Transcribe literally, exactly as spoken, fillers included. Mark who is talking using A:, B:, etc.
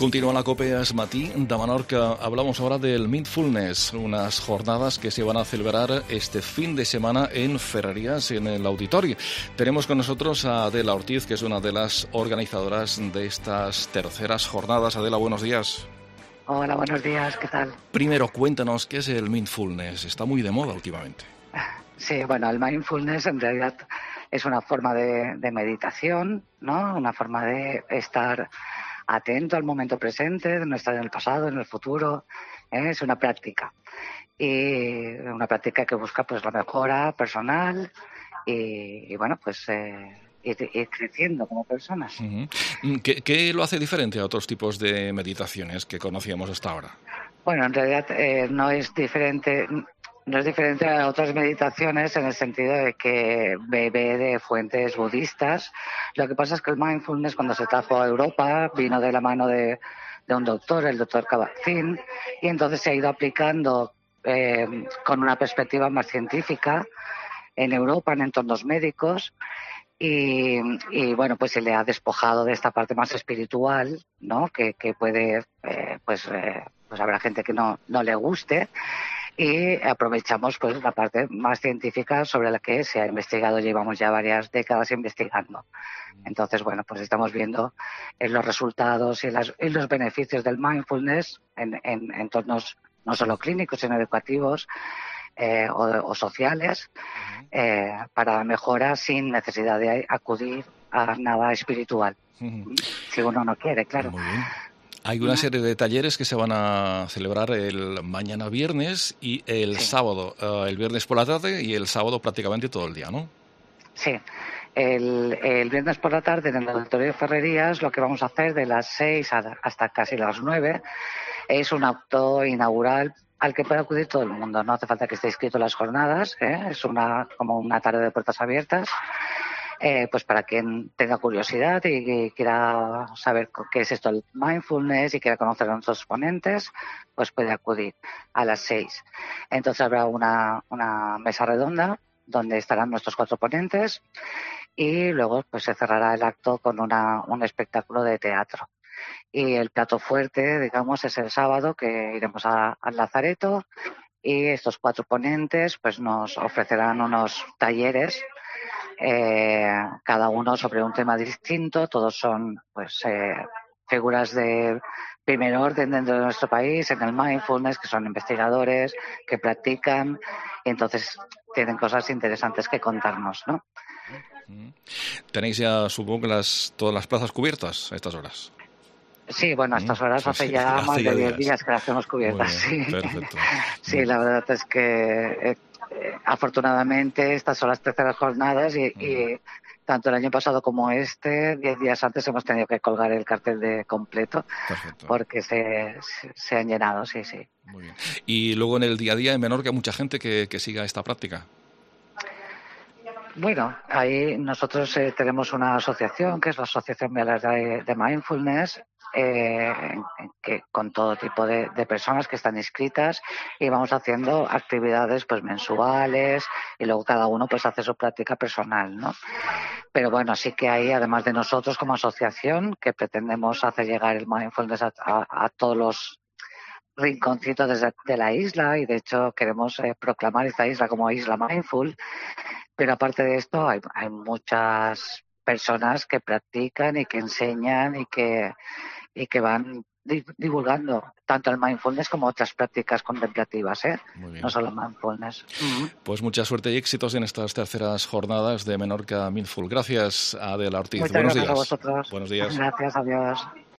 A: Continua la COPE Es Matí de Menorca. Hablamos ahora del Mindfulness, unas jornadas que se van a celebrar este fin de semana en Ferrerías, en el auditorio. Tenemos con nosotros a Adela Ortiz, que es una de las organizadoras de estas terceras jornadas. Adela, buenos días.
B: Hola, buenos días, ¿qué tal?
A: Primero, cuéntanos, ¿qué es el Mindfulness? Está muy de moda últimamente.
B: Sí, bueno, el Mindfulness en realidad es una forma de, de meditación, ¿no? Una forma de estar atento al momento presente, de no estar en el pasado, en el futuro. ¿eh? Es una práctica. Y una práctica que busca pues la mejora personal y, y bueno, pues eh, ir, ir creciendo como personas.
A: Uh-huh. ¿Qué, ¿Qué lo hace diferente a otros tipos de meditaciones que conocíamos hasta ahora?
B: Bueno, en realidad eh, no es diferente... No es diferente a otras meditaciones en el sentido de que bebe de fuentes budistas. Lo que pasa es que el mindfulness, cuando se trajo a Europa, vino de la mano de, de un doctor, el doctor Kabat-Zinn, y entonces se ha ido aplicando eh, con una perspectiva más científica en Europa, en entornos médicos, y, y bueno, pues se le ha despojado de esta parte más espiritual, ¿no? Que, que puede, eh, pues, eh, pues habrá gente que no, no le guste. Y aprovechamos pues la parte más científica sobre la que se ha investigado, llevamos ya varias décadas investigando. Entonces, bueno, pues estamos viendo en los resultados y, las, y los beneficios del mindfulness en, en entornos no solo clínicos, sino educativos eh, o, o sociales, eh, para mejora sin necesidad de acudir a nada espiritual, uh-huh. si uno no quiere, claro.
A: Muy bien. Hay una serie de talleres que se van a celebrar el mañana viernes y el sí. sábado, uh, el viernes por la tarde y el sábado prácticamente todo el día, ¿no?
B: Sí, el, el viernes por la tarde en el auditorio de Ferrerías lo que vamos a hacer de las seis hasta casi las nueve es un acto inaugural al que puede acudir todo el mundo. No hace falta que esté inscrito en las jornadas, ¿eh? Es una como una tarde de puertas abiertas. Eh, pues para quien tenga curiosidad y, y quiera saber qué es esto el mindfulness y quiera conocer a nuestros ponentes, pues puede acudir a las seis. Entonces habrá una, una mesa redonda donde estarán nuestros cuatro ponentes y luego pues se cerrará el acto con una, un espectáculo de teatro. Y el plato fuerte, digamos, es el sábado, que iremos a, al Lazareto, y estos cuatro ponentes pues nos ofrecerán unos talleres, Eh, cada uno sobre un tema distinto. Todos son pues eh, figuras de primer orden dentro de nuestro país en el mindfulness, que son investigadores, que practican, y entonces tienen cosas interesantes que contarnos, ¿no?
A: Tenéis ya, supongo, las, todas las plazas cubiertas a estas horas.
B: Sí, bueno, a estas horas sí, hace ya hace más ya de diez días. días que las tenemos cubiertas. Sí,
A: perfecto.
B: Sí, la verdad es que eh, eh, afortunadamente estas son las terceras jornadas y, y tanto el año pasado como este, diez días antes hemos tenido que colgar el cartel de completo. Perfecto. Porque se, se, se han llenado, sí, sí.
A: Muy bien. Y luego en el día a día en Menorca hay mucha gente que, que siga esta práctica.
B: Bueno, ahí nosotros eh, tenemos una asociación, que es la Asociación de, de Mindfulness, eh, que con todo tipo de, de personas que están inscritas, y vamos haciendo actividades pues mensuales y luego cada uno pues hace su práctica personal, ¿no? Pero bueno, sí que hay, además de nosotros como asociación, que pretendemos hacer llegar el Mindfulness a, a, a todos los rinconcitos de, de la isla, y de hecho queremos eh, proclamar esta isla como Isla Mindful. Pero aparte de esto, hay, hay muchas personas que practican y que enseñan y que, y que van divulgando tanto el mindfulness como otras prácticas contemplativas, ¿eh? No solo mindfulness. Uh-huh.
A: Pues mucha suerte y éxitos en estas terceras jornadas de Menorca Mindful. Gracias, Adela Ortiz.
B: Muchas
A: Buenos
B: gracias
A: días.
B: a vosotros.
A: Buenos días.
B: Gracias, adiós.